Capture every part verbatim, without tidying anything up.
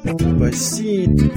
Спасибо,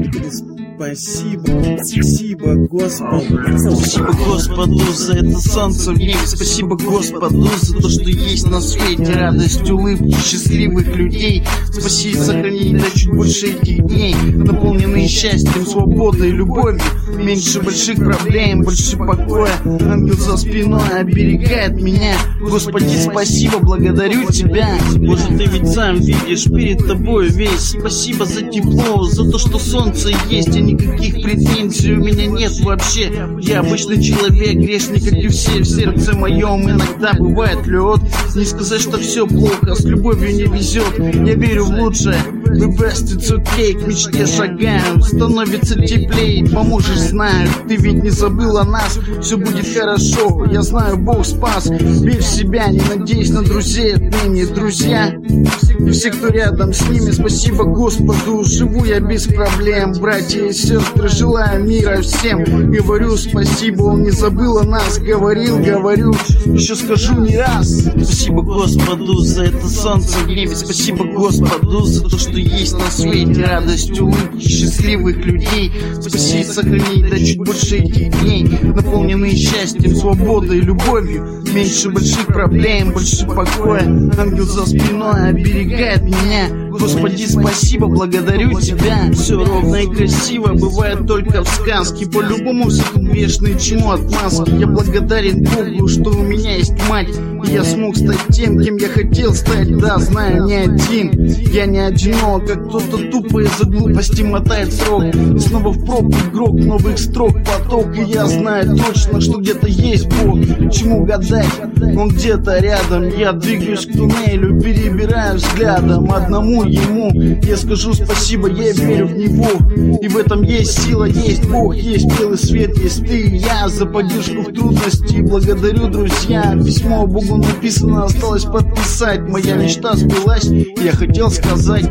спасибо, спасибо Господу. Спасибо Господу за это солнце в небе. Спасибо Господу за то, что есть на свете радость, улыбки счастливых людей. Спаси и сохрани до чуть больше этих дней, наполненные счастьем, свободой, любовью. Меньше больших проблем, больше покоя. Ангел за спиной оберегает меня. Господи, спасибо, благодарю Тебя. Боже, Ты ведь сам видишь перед Тобой весь. Спасибо за тепло, за то, что солнце есть. И никаких претензий у меня нет вообще. Я обычный человек, грешник, как и все. В сердце моем иногда бывает лед. Не сказать, что все плохо, с любовью не везет. Я верю в лучшее. The best, it's okay, к мечте шагаем. Становится теплее, поможешь, знаю. Ты ведь не забыл о нас, все будет хорошо. Я знаю, Бог спас. Верь в себя, не надейся на друзей отныне. Друзья и все, кто рядом с ними, спасибо Господу. Живу я без проблем, братья и сестры, желаю мира всем. Говорю спасибо, Он не забыл о нас. Говорил, говорю, еще скажу не раз. Спасибо Господу за это солнце в небе. Спасибо Господу за то, что есть на свете радость, улыбки счастливых людей. Спаси и сохрани до чуть больше этих дней, наполненные счастьем, свободой, любовью. Меньше больших проблем, больше покоя. Ангел за спиной оберегает меня. Господи, спасибо, благодарю Тебя. Все ровно и красиво бывает только в сказке. По-любому все тут грешные, чему отмазки. Я благодарен Богу, что у меня есть мать. И я смог стать тем, кем я хотел стать. Да, знаю, не один. Я не одинок, как кто-то тупо из-за глупости мотает срок. И снова в пробку игрок новых строк поток. И я знаю точно, что где-то есть Бог. Чему гадать? Он где-то рядом. Я двигаюсь к туннелю, перебираю взглядом. Одному Ему я скажу спасибо, я верю в Него. И в этом есть сила, есть Бог, есть белый свет, есть Ты и я. За поддержку в трудности благодарю, друзья. Письмо Богу написано, осталось подписать. Моя мечта сбылась, я хотел сказать.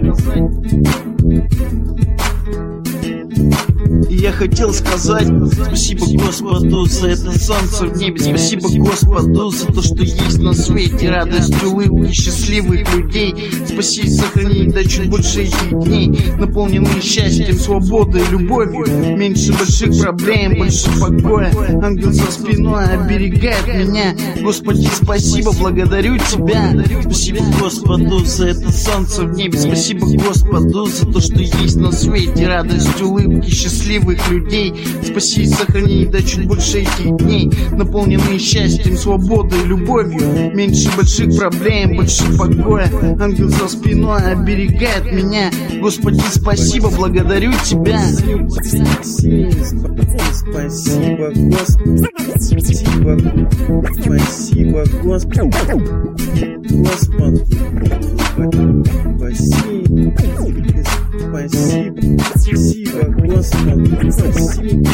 И я хотел сказать спасибо Господу за это солнце в небе. Спасибо Господу за то, что есть на свете радость, улыбки счастливых людей. Спаси и сохрани до чуть больше этих дней, наполненные счастьем, свободой, любовью. Меньше больших проблем, больше покоя. Ангел за спиной оберегает меня. Господи, спасибо, благодарю Тебя. Спасибо Господу за это солнце в небе. Спасибо Господу за то, что есть на свете радость, улыбки счастливых людей. Спаси и сохрани до чуть больше этих дней, наполненные счастьем, свободой, любовью. Меньше больших проблем, больше покоя. Ангел за спиной оберегает меня. Господи, спасибо, благодарю Тебя. Спасибо, Господи. Спасибо, спасибо, Господи. Господи, спасибо. Спасибо, спасибо, Господи, спасибо,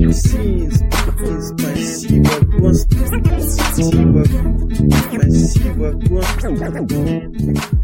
спасибо, Господи, спасибо, спасибо, Господи.